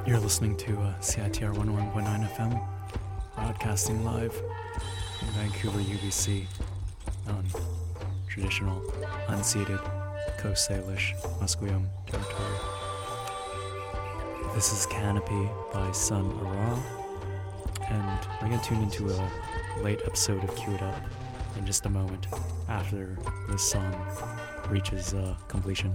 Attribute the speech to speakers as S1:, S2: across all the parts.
S1: You're listening to CITR 101.9 FM, broadcasting live from Vancouver, UBC, on traditional, unceded Coast Salish Musqueam territory. This is Canopy by Sun Ara, and we're going to tune into a late episode of Queued Up in just a moment after this song reaches completion.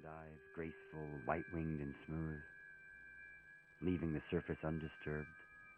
S2: dive, graceful, white-winged and smooth, leaving the surface undisturbed.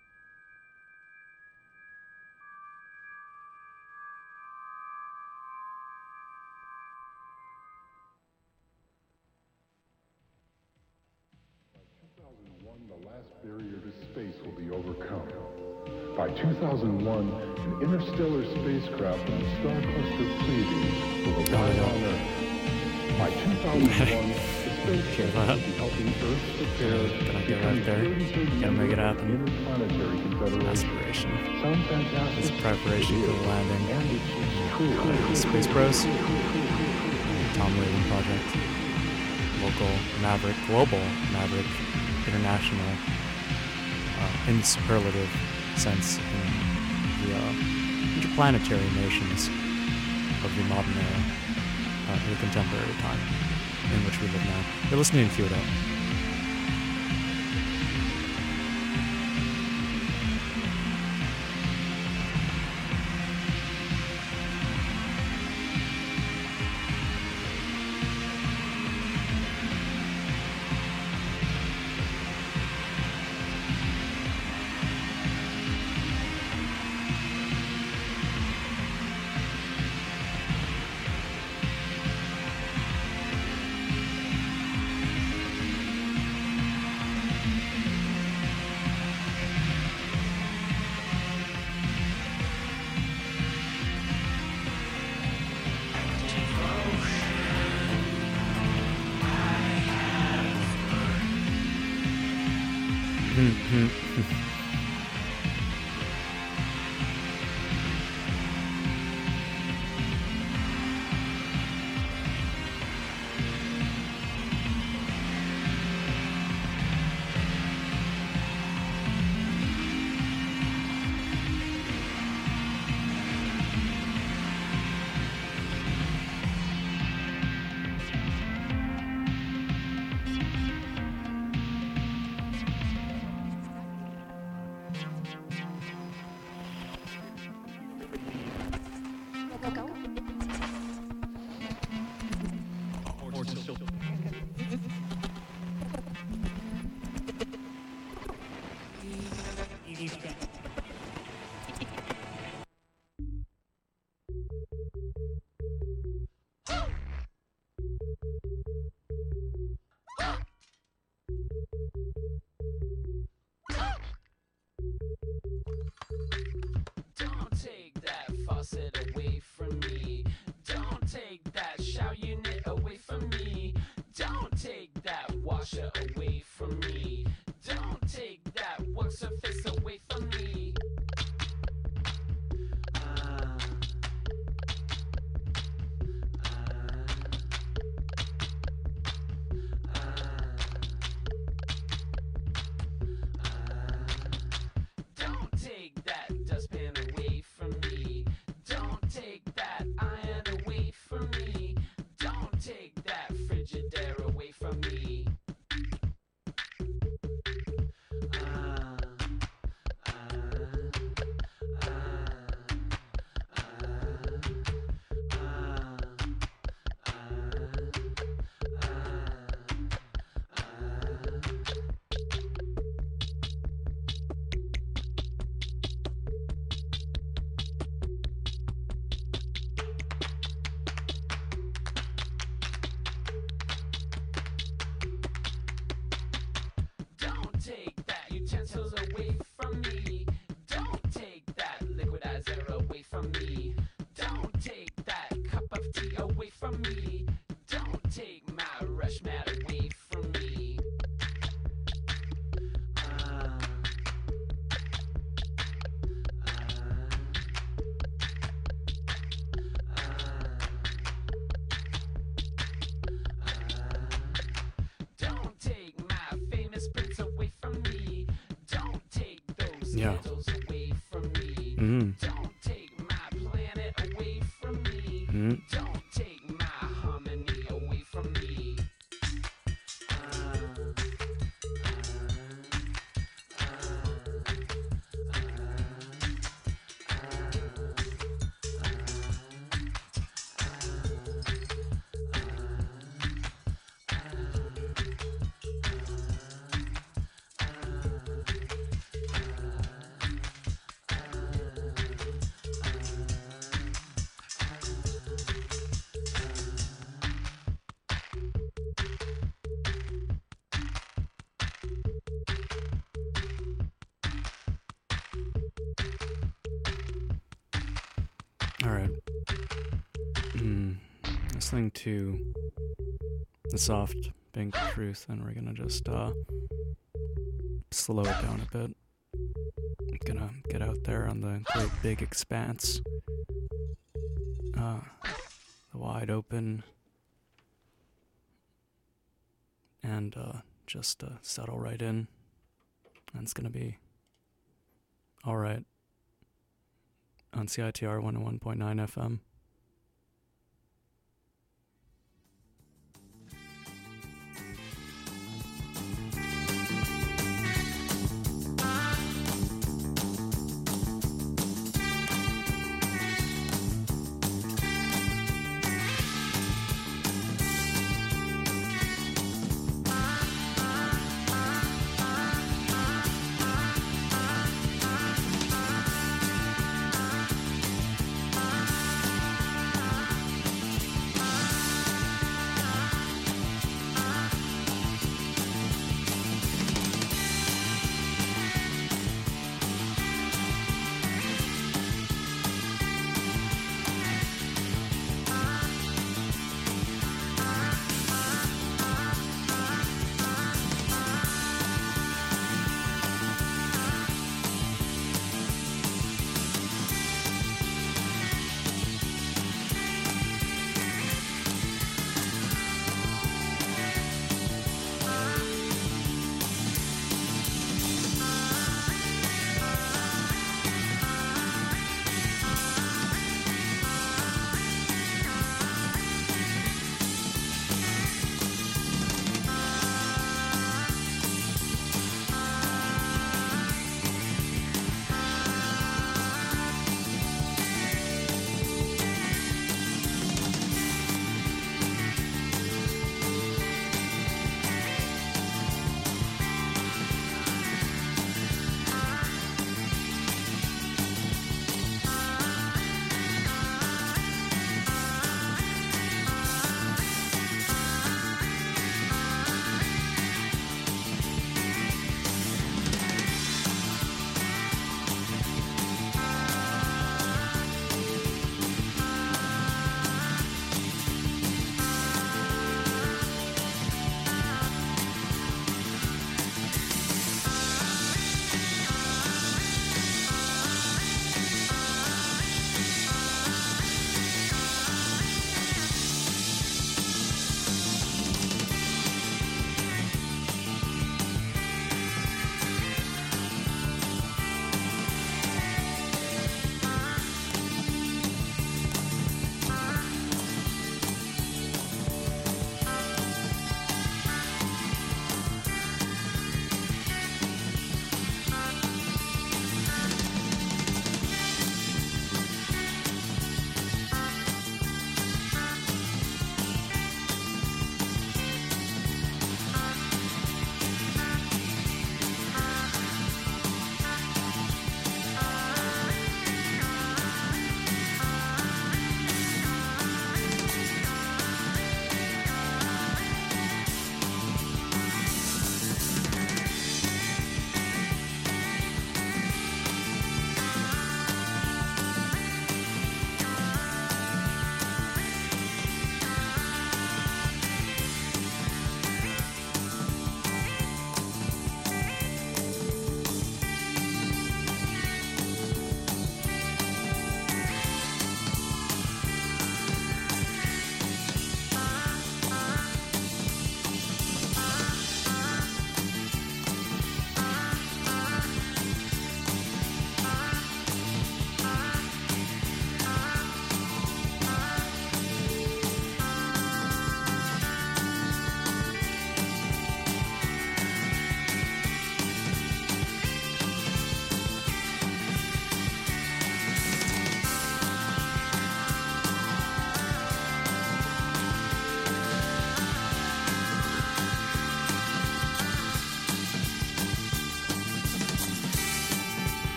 S3: The last barrier to space will be overcome. By 2001, an interstellar spacecraft from the star cluster Pleiades will arrive on Earth. By 2001, the spacecraft will be helping Earth prepare
S1: Gonna get right there. Gotta make it happen.
S3: Interplanetary Confederation.
S1: Aspiration.
S3: Sound fantastic?
S1: This is preparation for the landing.
S3: And it's true.
S1: Space Bros. Tom Raven Project. Local Maverick, global Maverick, international, in the superlative sense, in the interplanetary nations of the modern era, the contemporary time in which we live now. You're listening to Cue It Up. Yeah. Mm.
S4: Don't take my planet away from me. Don't take my harmony away from me.
S1: listening to the soft Pink Truth, and we're gonna just slow it down a bit. Gonna get out there on the great big expanse, the wide open, and just settle right in, and it's gonna be alright on CITR 101.9 FM.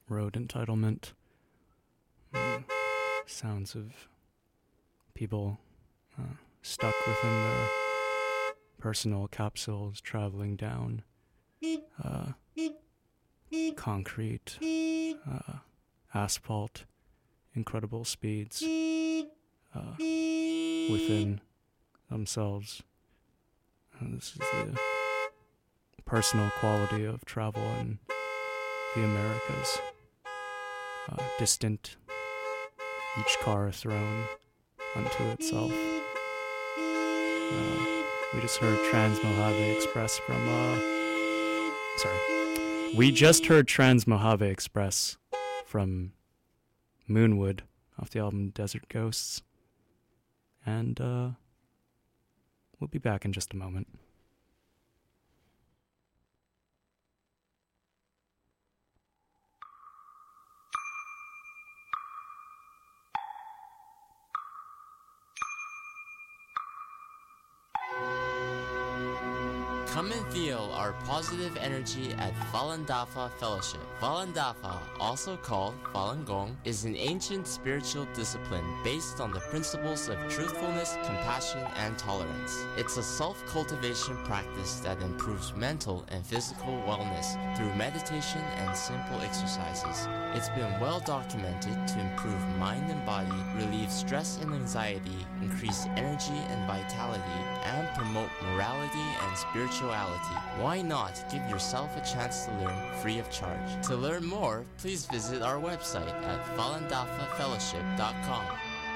S1: road entitlement. Sounds of people stuck within their personal capsules traveling down concrete, asphalt, incredible speeds within themselves. This is the personal quality of travel in the Americas. Distant, each car thrown unto itself. We just heard Trans Mojave Express from, We just heard Trans Mojave Express from Moonwood off the album Desert Ghosts. And, we'll be back in just a moment.
S5: Come and feel our positive energy at Falun Dafa Fellowship. Falun Dafa, also called Falun Gong, is an ancient spiritual discipline based on the principles of truthfulness, compassion, and tolerance. It's a self-cultivation practice that improves mental and physical wellness through meditation and simple exercises. It's been well documented to improve mind and body, relieve stress and anxiety, increase energy and vitality, and promote morality and spirituality. Why not give yourself a chance to learn free of charge? To learn more, please visit our website at falundafafellowship.com.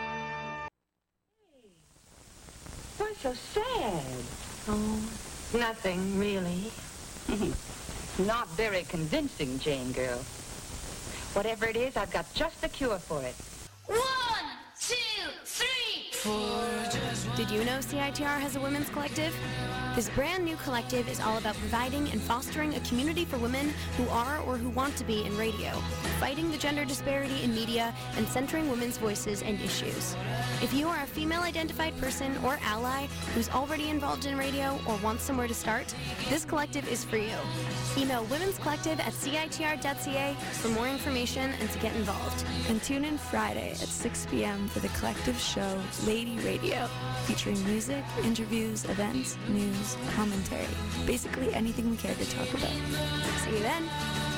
S6: What's so sad? Oh, nothing really. Not very convincing, Jane girl. Whatever it is, I've got just the cure for it.
S7: 1, 2, 3, 4. Did you know CITR has a women's collective? This brand new collective is all about providing and fostering a community for women who are or who want to be in radio, fighting the gender disparity in media, and centering women's voices and issues. If you are a female-identified person or ally who's already involved in radio or wants somewhere to start, this collective is for you. Email womenscollective@citr.ca for more information and to get involved.
S8: And tune in Friday at 6 p.m. for the collective show Lady Radio, featuring music, interviews, events, news, commentary, basically anything we care to talk about.
S7: See you then.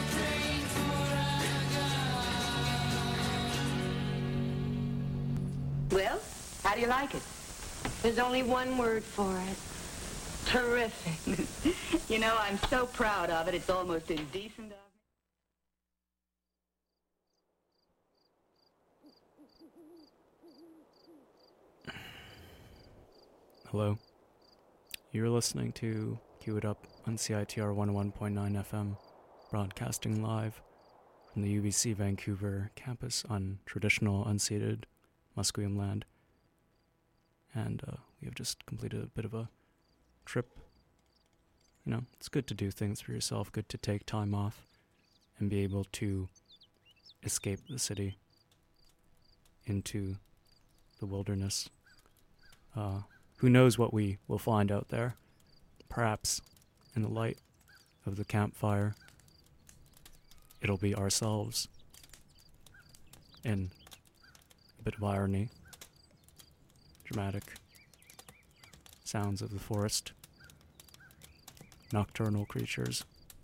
S6: Well, how do you like it? There's only one word for it. Terrific. You know, I'm so proud of it, it's almost indecent of me.
S1: Hello. You're listening to Cue It Up on CITR 101.9 FM, broadcasting live from the UBC Vancouver campus on traditional unceded Musqueam land. And we have just completed a bit of a trip. You know, it's good to do things for yourself, good to take time off and be able to escape the city into the wilderness. Who knows what we will find out there? Perhaps in the light of the campfire, it'll be ourselves. In a bit of irony, dramatic sounds of the forest, nocturnal creatures.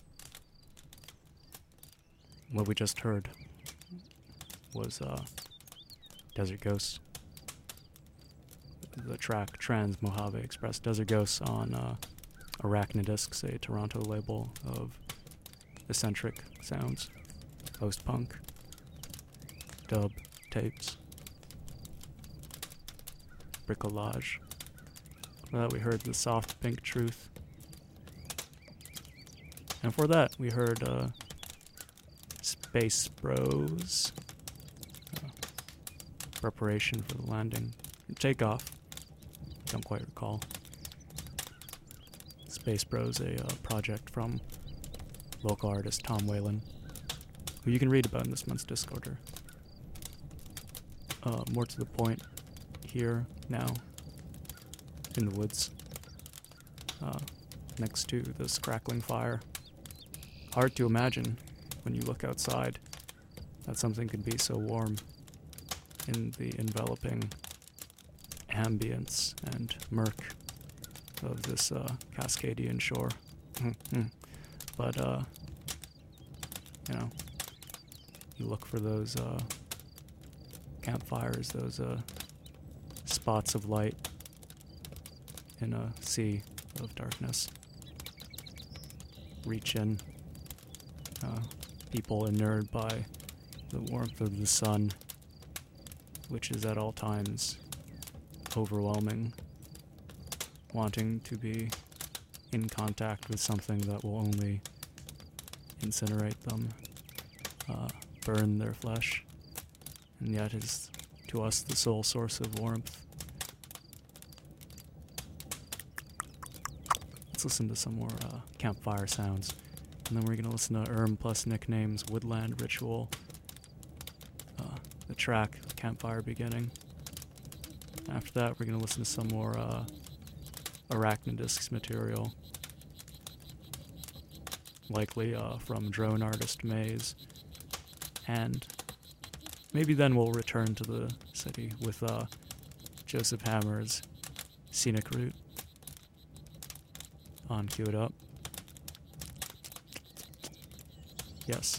S1: What we just heard was Desert Ghosts. The track Trans Mojave Express. Desert Ghosts on Arachnidiscs, a Toronto label of eccentric sounds, post-punk, dub tapes, bricolage. For that we heard the Soft Pink Truth. And for that we heard Space Bros. Preparation for the landing. Takeoff. Don't quite recall. Space Bros, a project from local artist Tom Whalen, who you can read about in this month's Discorder. More to the point, here, now, in the woods, next to this crackling fire. Hard to imagine when you look outside that something could be so warm in the enveloping ambience and murk of this Cascadian shore. But, you look for those campfires, those spots of light in a sea of darkness. Reach in, people inured by the warmth of the sun, which is at all times overwhelming, wanting to be in contact with something that will only incinerate them, burn their flesh, and yet is to us the sole source of warmth. Let's listen to some more campfire sounds, and then we're going to listen to plus Nickname's Woodland Ritual, the track, Campfire Beginning. After that, we're going to listen to some more Arachnidiscs material, likely from drone artist Maze, and maybe then we'll return to the city with Joseph Hammer's Scenic Route on Cue It Up. Yes.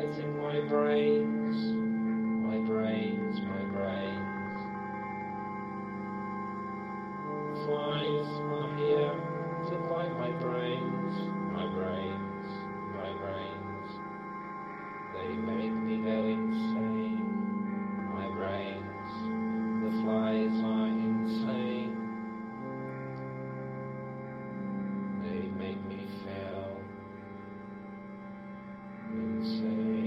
S4: flies in my brains, my brains, my brains. Flies are here to find my brains, my brains, my brains. They make me go insane, my brains. The flies are insane. They make me feel insane.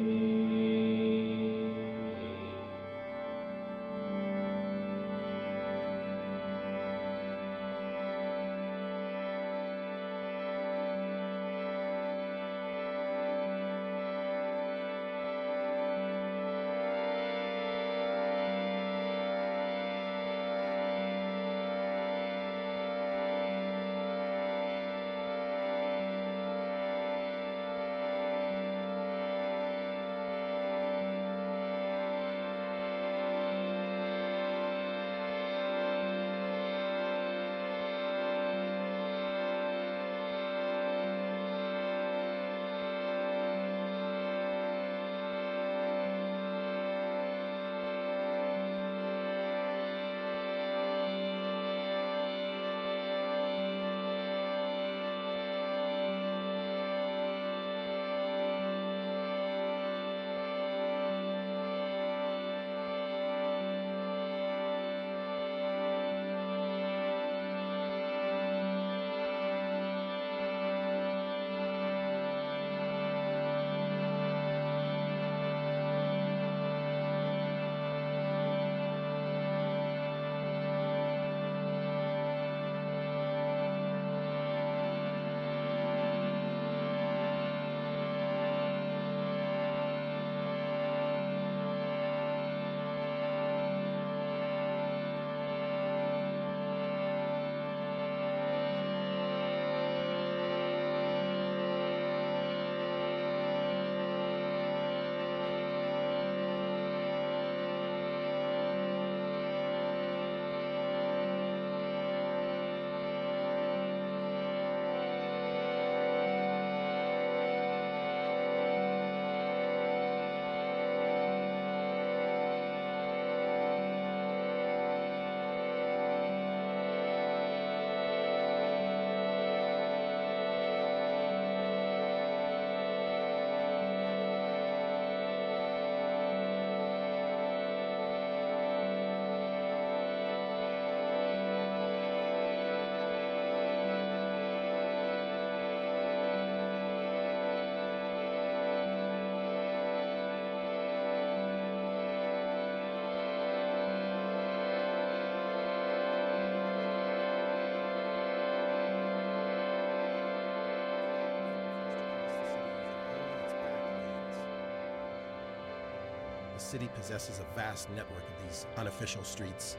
S9: The city possesses a vast network of these unofficial streets.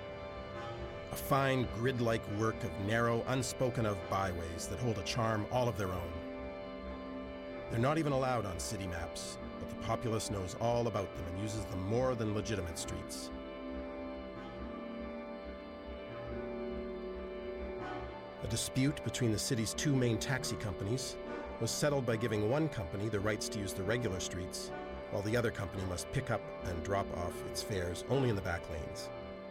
S9: A fine grid-like work of narrow, unspoken-of byways that hold a charm all of their own. They're not even allowed on city maps, but the populace knows all about them and uses them more than legitimate streets. A dispute between the city's two main taxi companies was settled by giving one company the rights to use the regular streets, while the other company must pick up and drop off its fares only in the back lanes.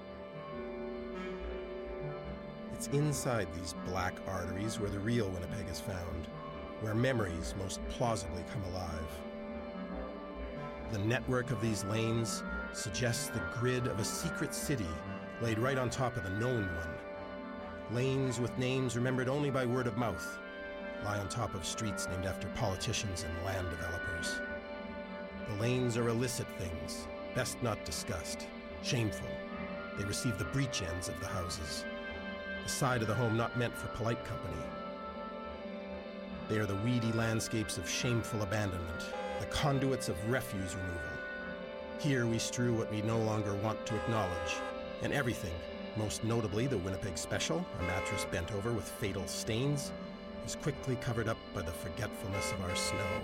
S9: It's inside these black arteries where the real Winnipeg is found, where memories most plausibly come alive. The network of these lanes suggests the grid of a secret city laid right on top of the known one. Lanes with names remembered only by word of mouth lie on top of streets named after politicians and land developers. The lanes are illicit things, best not discussed, shameful. They receive the breech ends of the houses, the side of the home not meant for polite company. They are the weedy landscapes of shameful abandonment, the conduits of refuse removal. Here we strew what we no longer want to acknowledge, and everything, most notably the Winnipeg Special, a mattress bent over with fatal stains, is quickly covered up by the forgetfulness of our snow.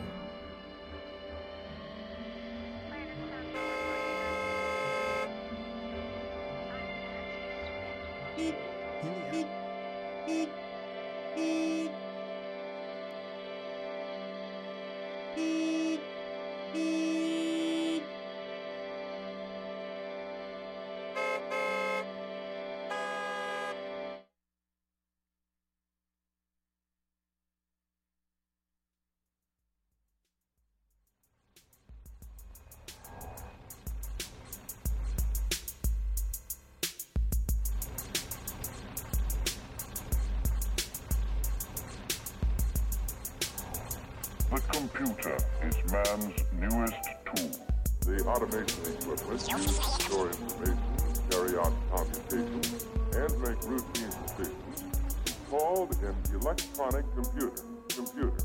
S3: computer is man's newest tool. The automation equipment used to store information, carry out computations, and make routine decisions is called an electronic computer. Computer.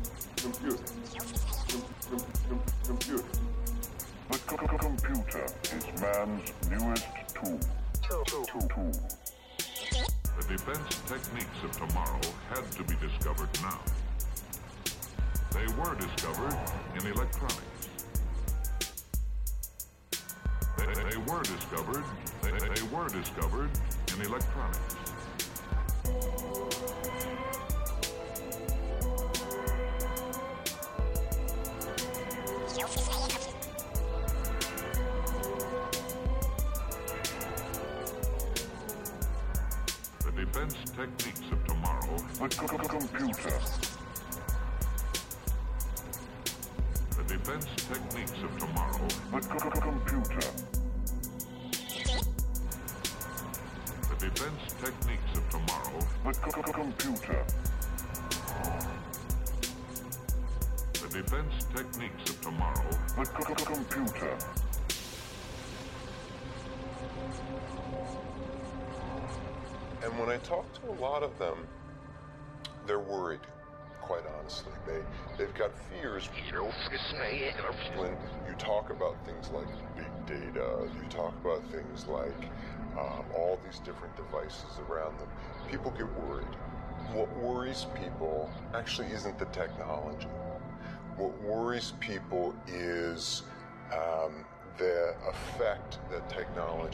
S3: The computer is man's newest tool.
S10: The defense techniques of tomorrow had to be discovered now. They were discovered in electronics. They were discovered in electronics. The defense techniques of tomorrow.
S3: The computer.
S10: The defense techniques of tomorrow.
S3: The computer.
S10: The defense techniques of tomorrow.
S3: The computer.
S10: The defense techniques of tomorrow.
S3: The computer.
S11: And when I talk to a lot of them, they're worried, quite honestly. They've got fears. When you talk about things like big data, you talk about things like all these different devices around them, people get worried. What worries people actually isn't the technology. What worries people is the effect that technology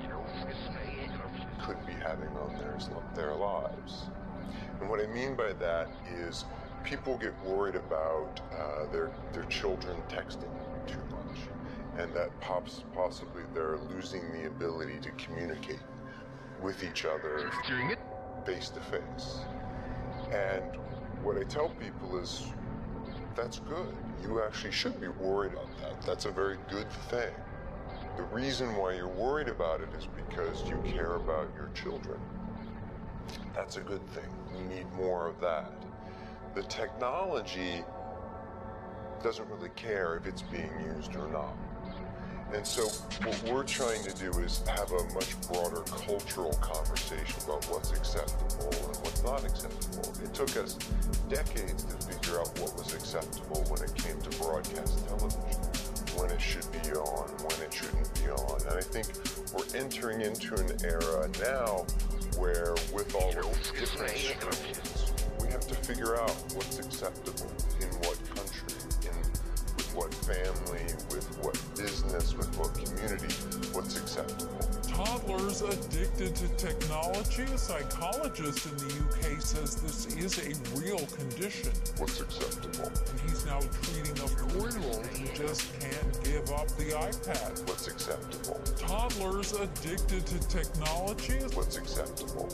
S11: could be having on their lives. And what I mean by that is people get worried about their children texting too much, and that possibly they're losing the ability to communicate with each other face to face. And what I tell people is, that's good. You actually should be worried about that. That's a very good thing. The reason why you're worried about it is because you care about your children. That's a good thing. We need more of that. The technology doesn't really care if it's being used or not. And so what we're trying to do is have a much broader cultural conversation about what's acceptable and what's not acceptable. It took us decades to figure out what was acceptable when it came to broadcast television, when it should be on, when it shouldn't be on. And I think we're entering into an era now where with all of these different restrictions, we have to figure out what's acceptable in what country, with what family, with what business, with what community, what's acceptable.
S12: Toddlers addicted to technology. A psychologist in the UK says this is a real condition.
S11: What's acceptable?
S12: And he's now treating a 4-year-old who just can't give up the iPad.
S11: What's acceptable?
S12: Toddlers addicted to technology.
S11: What's acceptable?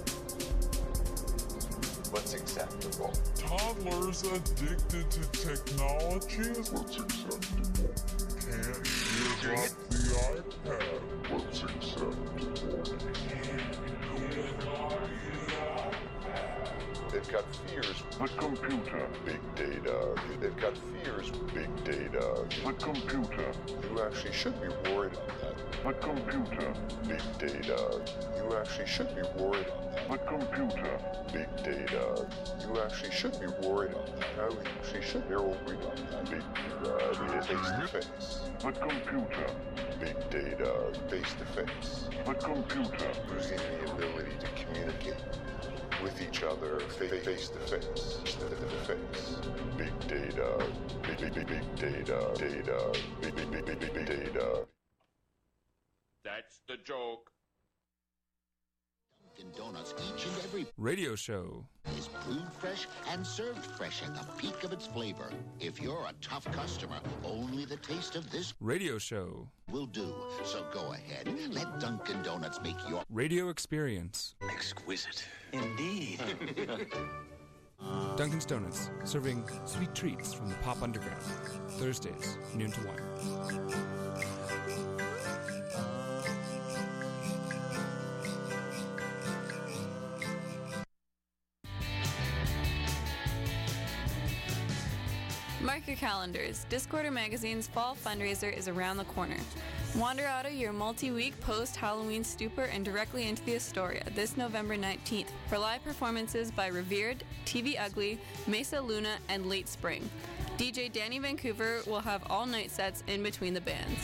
S11: What's acceptable?
S12: Toddlers addicted to technology.
S11: What's acceptable?
S12: Can't give up the iPad.
S11: What's acceptable? They've got fears.
S3: The computer.
S11: Big data. They've got fears. Big data.
S3: The computer.
S11: You actually should be worried about that.
S3: The computer.
S11: Big data. You actually should be worried about that.
S3: The computer.
S11: Big data. You actually should be worried about that. You actually should be worried about that. Big data. Face to face.
S3: The computer.
S11: Big data. Face to face.
S3: The computer.
S11: Losing the ability to communicate with each other face to face. Big data. Big data. Data. Big data.
S13: That's the joke.
S14: Dunkin' Donuts each and every
S15: radio show
S14: is brewed fresh and served fresh at the peak of its flavor. If you're a tough customer, only the taste of this
S15: radio show
S14: will do. So go ahead, let Dunkin' Donuts make your
S15: radio experience
S14: exquisite. Indeed.
S15: Dunkin's Donuts, serving sweet treats from the pop underground. Thursdays, noon to 1.
S16: your calendars. Discorder Magazine's fall fundraiser is around the corner. Wander out of your multi-week post-Halloween stupor and directly into the Astoria this November 19th for live performances by Revered, TV Ugly, Mesa Luna, and Late Spring. DJ Danny Vancouver will have all-night sets in between the bands.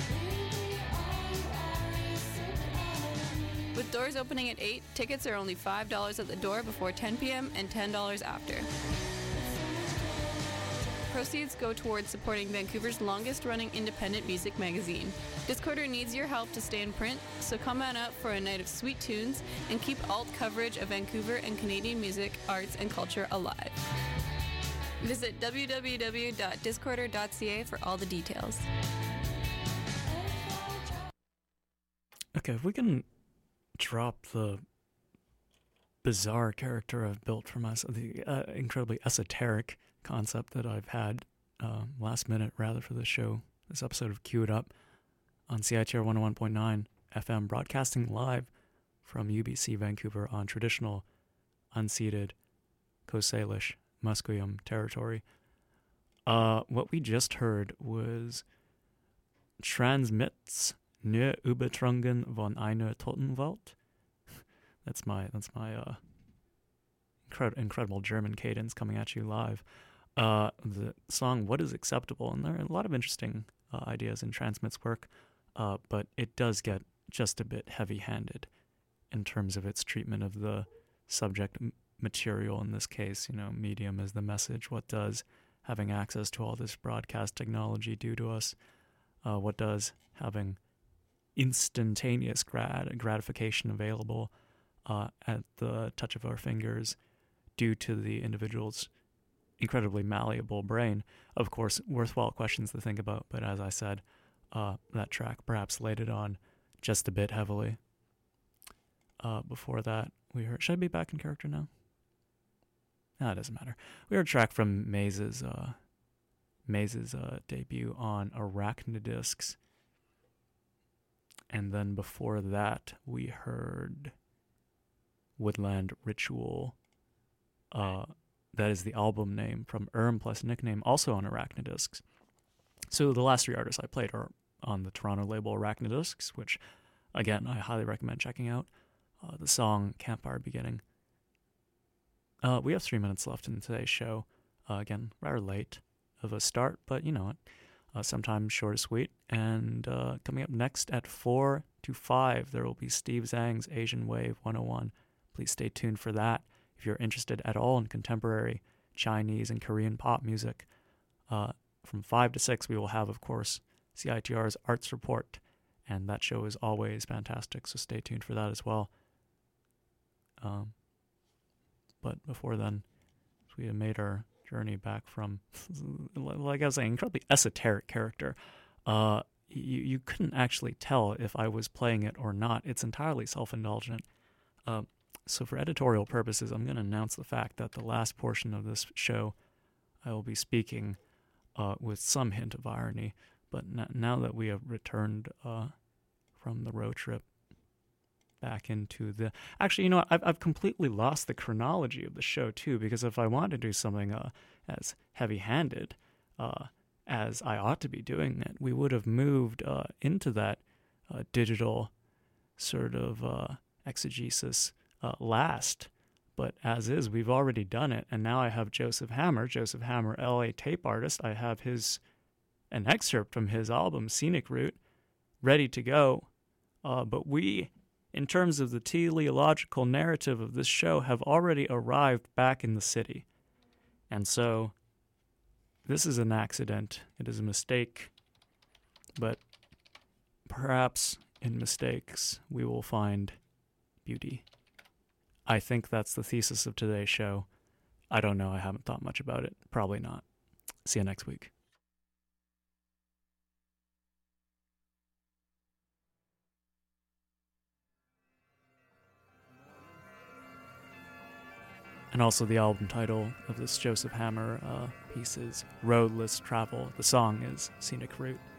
S16: With doors opening at 8, tickets are only $5 at the door before 10 p.m. and $10 after. Proceeds go towards supporting Vancouver's longest-running independent music magazine. Discorder needs your help to stay in print, so come on out for a night of sweet tunes and keep alt coverage of Vancouver and Canadian music, arts, and culture alive. Visit www.discorder.ca for all the details.
S1: Okay, if we can drop the bizarre character I've built for myself, the incredibly esoteric concept that I've had last minute rather for this show, this episode of Cue It Up on CITR 101.9 FM, broadcasting live from UBC Vancouver on traditional unceded Coast Salish Musqueam territory. What we just heard was Transmits Ne Übertrungen von einer Totenwelt. That's my incredible German cadence coming at you live. The song What Is Acceptable, and there are a lot of interesting ideas in Transmit's work, but it does get just a bit heavy-handed in terms of its treatment of the subject material. In this case, medium is the message. What does having access to all this broadcast technology do to us? What does having instantaneous gratification available at the touch of our fingers due to the individual's incredibly malleable brain? Of course, worthwhile questions to think about, but as I said, that track perhaps laid it on just a bit heavily. Before that, we heard... Should I be back in character now? No, it doesn't matter. We heard a track from Maze's debut on Arachnidiscs. And then before that, we heard Woodland Ritual. That is the album name from plus Nickname, also on Arachnidiscs. So the last three artists I played are on the Toronto label Arachnidiscs, which, again, I highly recommend checking out. The song Campfire Beginning. We have 3 minutes left in today's show. Again, rather late of a start, but you know it. Sometimes short is sweet. And coming up next at 4 to 5, there will be Steve Zhang's Asian Wave 101. Please stay tuned for that. If you're interested at all in contemporary Chinese and Korean pop music, from 5 to 6, we will have, of course, CITR's Arts Report. And that show is always fantastic, so stay tuned for that as well. But before then, we have made our journey back from, like I was saying, incredibly esoteric character. You couldn't actually tell if I was playing it or not. It's entirely self-indulgent. So for editorial purposes, I'm going to announce the fact that the last portion of this show, I will be speaking with some hint of irony. But now that we have returned from the road trip back into the... Actually, you know what? I've completely lost the chronology of the show, too, because if I wanted to do something as heavy-handed as I ought to be doing it, we would have moved into that digital sort of exegesis last. But as is, we've already done it, and now I have Joseph Hammer, LA tape artist. I have an excerpt from his album, Scenic Route, ready to go. But we, in terms of the teleological narrative of this show, have already arrived back in the city. And so, this is an accident. It is a mistake. But perhaps in mistakes, we will find beauty. I think that's the thesis of today's show. I don't know. I haven't thought much about it. Probably not. See you next week. And also the album title of this Joseph Hammer piece is Roadless Travel. The song is Scenic Route.